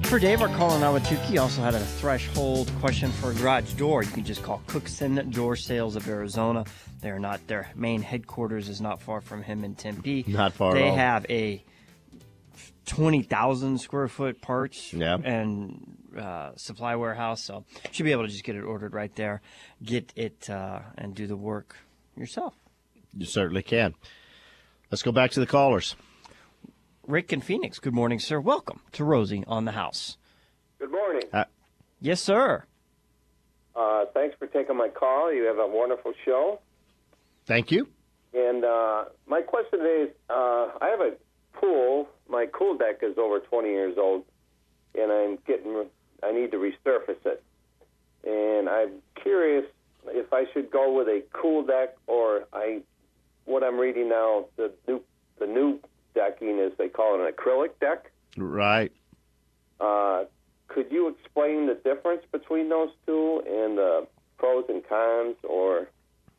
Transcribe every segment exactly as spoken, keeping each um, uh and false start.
For Dave, our caller in Ahwatukee also had a threshold question for a garage door. You can just call Cookson Door Sales of Arizona. They're not, their main headquarters is not far from him in Tempe. Not far They at all. have a twenty thousand square foot parts Yeah. and uh, supply warehouse, so should be able to just get it ordered right there, get it uh, and do the work yourself. You certainly can. Let's go back to the callers. Rick in Phoenix, good morning, sir. Welcome to Rosie on the House. Good morning. Uh, Yes, sir. Uh, thanks for taking my call. You have a wonderful show. Thank you. And uh, my question today is, uh, I have a pool. My pool deck is over twenty years old, and I'm getting. I need to resurface it. And I'm curious if I should go with a cool deck or I. What I'm reading now, the new the new decking is they call it an acrylic deck. Right. Uh, could you explain the difference between those two and the pros and cons, or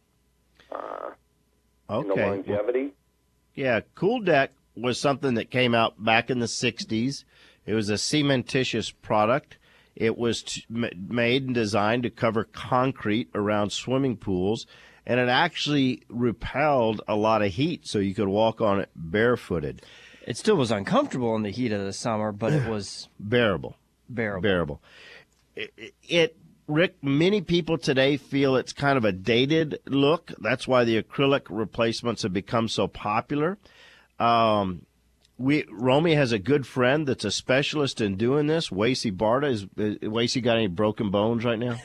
uh, and the Okay. longevity? Yeah, Cool Deck was something that came out back in the sixties. It was a cementitious product. It was t- m- made and designed to cover concrete around swimming pools, and it actually repelled a lot of heat, so you could walk on it barefooted. It still was uncomfortable in the heat of the summer, but it was Bearable. bearable. Bearable. It, it, Rick, many people today feel it's kind of a dated look. That's why the acrylic replacements have become so popular. Um, we Romy has a good friend that's a specialist in doing this. Wasey Barta. Is, is Wasey got any broken bones right now?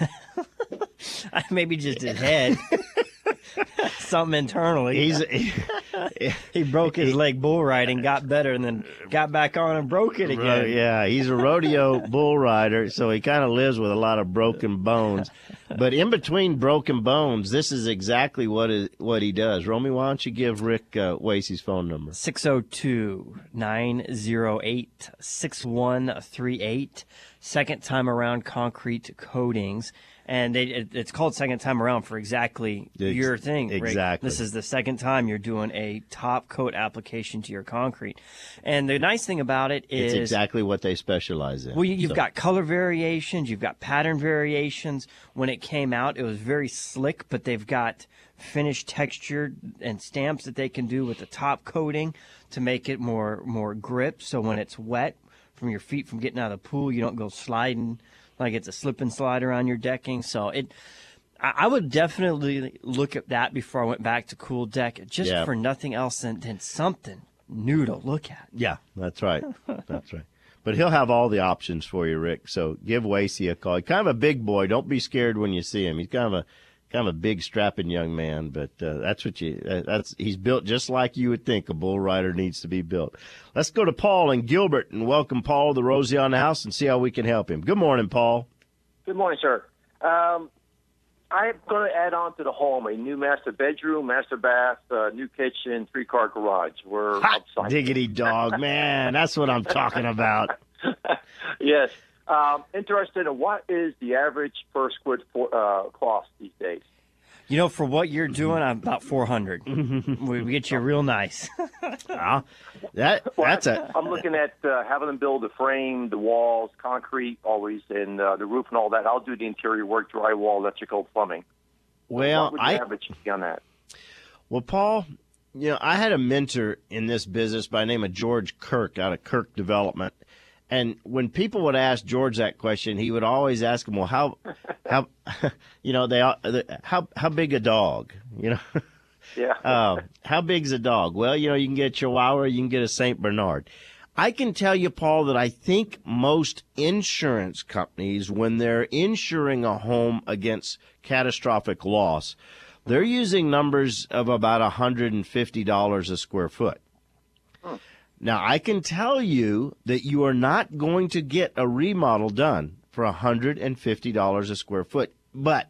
Maybe just his head. Something internally. He's he, he broke his leg bull riding, got better, and then got back on and broke it again. Right, yeah, he's a rodeo bull rider, so he kind of lives with a lot of broken bones. But in between broken bones, this is exactly what is, what he does. Romy, why don't you give Rick uh, Wasey's phone number? six oh two, nine oh eight, six one three eight. Second time around concrete coatings. And they, it, it's called second time around for exactly Ex- your thing, Rick. exactly. This is the second time you're doing a top coat application to your concrete. And the nice thing about it is It's exactly what they specialize in. Well, you- you've So, got color variations, you've got pattern variations. When it came out, it was very slick, but they've got finished texture and stamps that they can do with the top coating to make it more more grip. So when it's wet from your feet from getting out of the pool, you don't go sliding like it's a slip and slide around your decking. So it, I, I would definitely look at that before I went back to Cool Deck, just Yeah. for nothing else than, than something new to look at. Yeah, that's right. That's right. But he'll have all the options for you, Rick. So give Wasey a call. He's kind of a big boy. Don't be scared when you see him. He's kind of a kind of a big, strapping young man. But uh, that's what you. Uh, that's he's built just like you would think a bull rider needs to be built. Let's go to Paul and Gilbert and welcome Paul to Rosie on the House and see how we can help him. Good morning, Paul. Good morning, sir. Um, I'm going to add on to the home a new master bedroom, master bath, uh, new kitchen, three-car garage. We're Hot upside. diggity dog, man. That's what I'm talking about. Yes. Um, interested in what is the average per square foot uh, cost these days? You know, for what you're doing, I'm about four hundred. We we get you real nice. Ah, that that's a I'm looking at uh, having them build the frame, the walls, concrete, always, and uh, the roof and all that. I'll do the interior work, drywall, electrical, plumbing. well. what would the I average be on that? Well, Paul, you know, I had a mentor in this business by the name of George Kirk out of Kirk Development. And when people would ask George that question, he would always ask them, well, how, how, you know, they, are- how, how big a dog, you know? Yeah. Uh, how big's a dog? Well, you know, you can get a Chihuahua, you can get a Saint Bernard. I can tell you, Paul, that I think most insurance companies, when they're insuring a home against catastrophic loss, they're using numbers of about one hundred fifty dollars a square foot. Hmm. Now, I can tell you that you are not going to get a remodel done for one hundred fifty dollars a square foot, but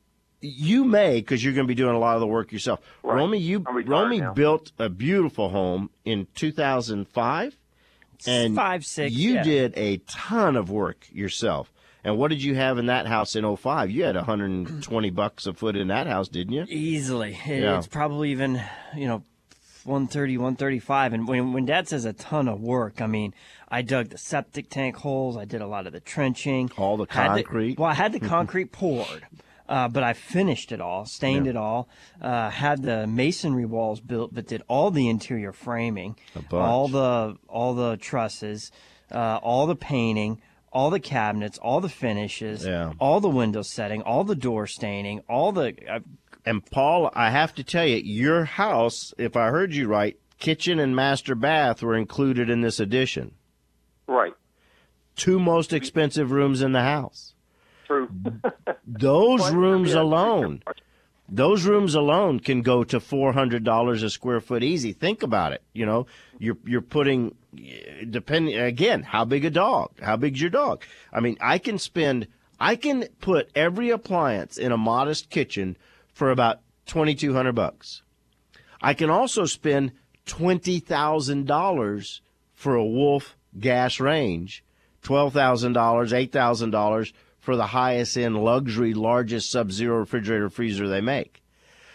you may, because you're going to be doing a lot of the work yourself. Right. Romy, you I'm retired Romy now. built a beautiful home in two thousand five, and Five, six, you yeah. did a ton of work yourself. And what did you have in that house in oh five? You had one hundred twenty bucks a foot in that house, didn't you? Easily. It- Yeah. It's probably even, you know, one thirty, one thirty-five. And when, when Dad says a ton of work, I mean, I dug the septic tank holes. I did a lot of the trenching. All the Had concrete. well, I had the concrete poured. Uh, but I finished it all, stained Yeah. it all, uh, had the masonry walls built, but did all the interior framing, A bunch. all the all the trusses, uh, all the painting, all the cabinets, all the finishes, Yeah. all the window setting, all the door staining, all the. Uh, And Paul, I have to tell you, your house, if I heard you right, kitchen and master bath were included in this addition. Right. Two most expensive rooms in the house. True. Those Well, rooms yeah. alone, those rooms alone can go to four hundred dollars a square foot easy. Think about it. You know, you're you're putting, depending again, how big a dog? How big's your dog? I mean, I can spend, I can put every appliance in a modest kitchen for about twenty-two hundred bucks. I can also spend twenty thousand dollars for a Wolf gas range, twelve thousand dollars, eight thousand dollars for the highest end luxury, largest sub-zero refrigerator freezer they make.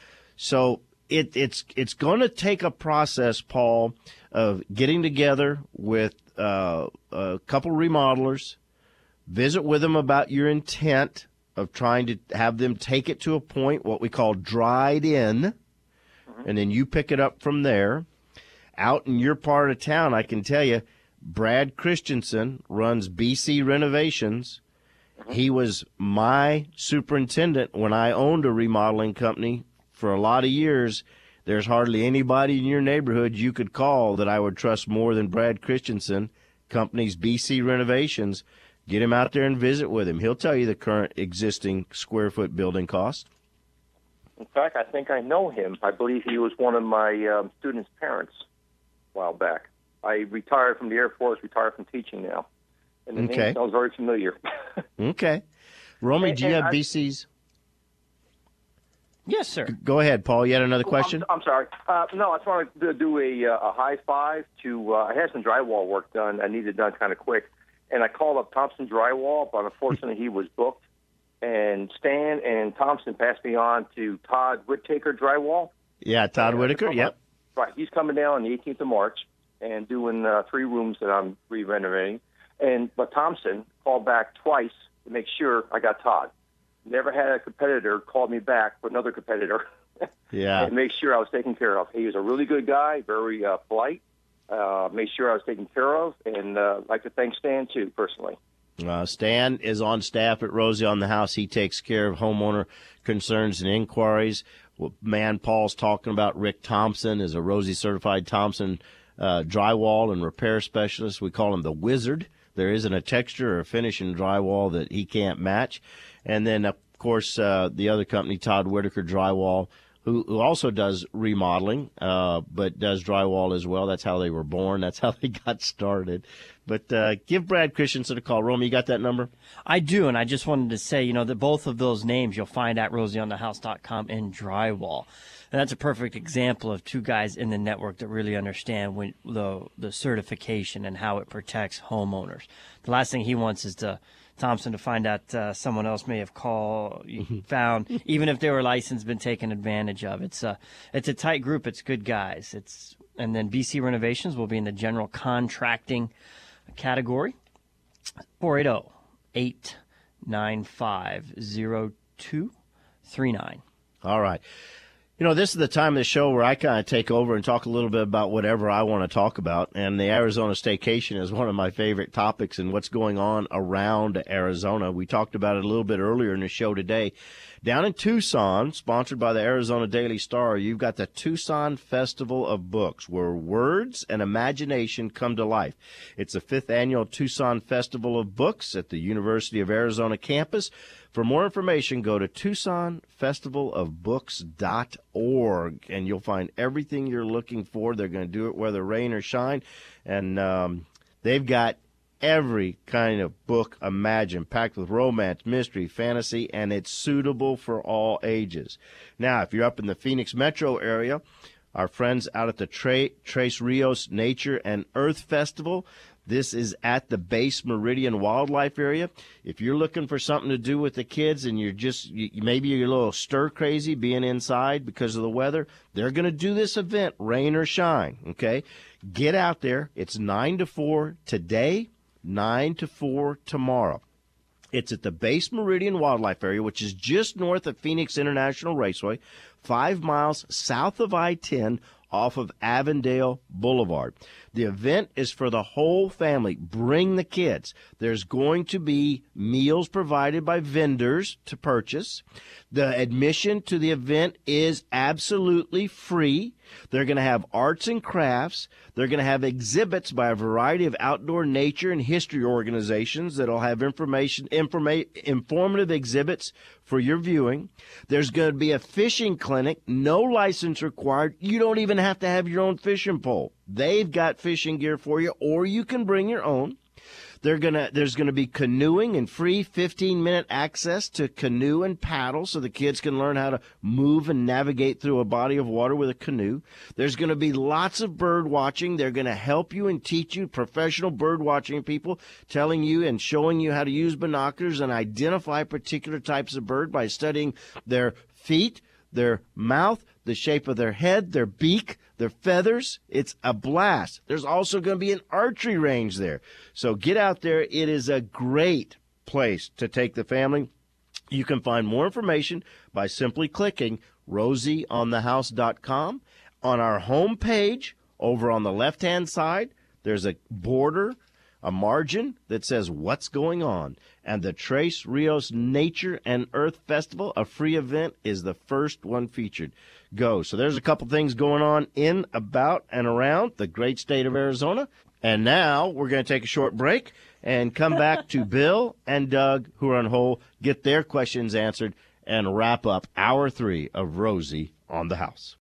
So it, it's it's going to take a process, Paul, of getting together with uh, a couple remodelers, visit with them about your intent of trying to have them take it to a point, what we call dried in, mm-hmm. and then you pick it up from there. Out in your part of town, I can tell you, Brad Christensen runs B C Renovations. He was my superintendent when I owned a remodeling company for a lot of years. There's hardly anybody in your neighborhood you could call that I would trust more than Brad Christensen, company's B C Renovations. Get him out there and visit with him. He'll tell you the current existing square foot building cost. In fact, I think I know him. I believe he was one of my um, students' parents a while back. I retired from the Air Force, retired from teaching now. And the Okay. name sounds very familiar. Okay. Romy, And- do you and have I- B Cs? yes, sir. Go ahead, Paul. You had another question? I'm, I'm sorry. Uh, no, I just wanted to do a, uh, a high five to, uh, I had some drywall work done. I needed it done kind of quick. And I called up Thompson Drywall, but unfortunately he was booked. And Stan and Thompson passed me on to Todd Whittaker Drywall. Yeah, Todd Uh, Whitaker. come Yep. up- Right. He's coming down on the eighteenth of March and doing uh, three rooms that I'm re-renovating. And but Thompson called back twice to make sure I got Todd. Never had a competitor call me back for another competitor Yeah. and make sure I was taken care of. He was a really good guy, very uh, polite. Uh, made sure I was taken care of, and uh, I'd like to thank Stan too personally. Uh, Stan is on staff at Rosie on the House. He takes care of homeowner concerns and inquiries. Well, man, Paul's talking about Rick Thompson is a Rosie certified Thompson uh, drywall and repair specialist. We call him the Wizard. There isn't a texture or a finish in drywall that he can't match. And then, of course, uh, the other company, Todd Whitaker Drywall, who, who also does remodeling, uh, but does drywall as well. That's how they were born. That's how they got started. But uh, give Brad Christensen a call. Romy, you got that number? I do, and I just wanted to say, you know, that both of those names you'll find at rosie on the house dot com and Drywall. And that's a perfect example of two guys in the network that really understand when the the certification and how it protects homeowners. The last thing he wants is to Thompson to find out uh, someone else may have called, found, even if they were licensed, been taken advantage of. It's a it's a tight group. It's good guys. It's and then B C Renovations will be in the general contracting category. four eight zero, eight nine five, zero two three nine. All right. You know, this is the time of the show where I kind of take over and talk a little bit about whatever I want to talk about. And the Arizona staycation is one of my favorite topics and what's going on around Arizona. We talked about it a little bit earlier in the show today. Down in Tucson, sponsored by the Arizona Daily Star, you've got the Tucson Festival of Books, where words and imagination come to life. It's the fifth annual Tucson Festival of Books at the University of Arizona campus. For more information, go to tucson festival of books dot org, and you'll find everything you're looking for. They're going to do it whether rain or shine, and um, they've got every kind of book imagined, packed with romance, mystery, fantasy, and it's suitable for all ages. Now, if you're up in the Phoenix metro area, our friends out at the Tra- Tres Rios Nature and Earth Festival, This is at the Base Meridian Wildlife Area. If you're looking for something to do with the kids and you're just, you, maybe you're a little stir crazy being inside because of the weather, they're going to do this event, rain or shine, okay? Get out there. It's nine to four today, nine to four tomorrow. It's at the Base Meridian Wildlife Area, which is just north of Phoenix International Raceway, five miles south of I ten off of Avondale Boulevard. The event is for the whole family. Bring the kids. There's going to be meals provided by vendors to purchase. The admission to the event is absolutely free. They're going to have arts and crafts. They're going to have exhibits by a variety of outdoor nature and history organizations that'll have information, informa- informative exhibits for your viewing. There's going to be a fishing clinic, no license required. You don't even have to have your own fishing pole. They've got fishing gear for you, or you can bring your own. They're gonna, there's going to be canoeing and free fifteen-minute access to canoe and paddle so the kids can learn how to move and navigate through a body of water with a canoe. There's going to be lots of bird watching. They're going to help you and teach you, professional bird watching people, telling you and showing you how to use binoculars and identify particular types of bird by studying their feet, their mouth, the shape of their head, their beak, their feathers. It's a blast. There's also going to be an archery range there. So get out there. It is a great place to take the family. You can find more information by simply clicking rosie on the house dot com. On our home page, over on the left-hand side, there's a border, a margin that says what's going on. And the Tres Rios Nature and Earth Festival, a free event, is the first one featured. Go. So there's a couple things going on in, about, and around the great state of Arizona. And now we're going to take a short break and come back to Bill and Doug, who are on hold, get their questions answered, and wrap up hour three of Rosie on the House.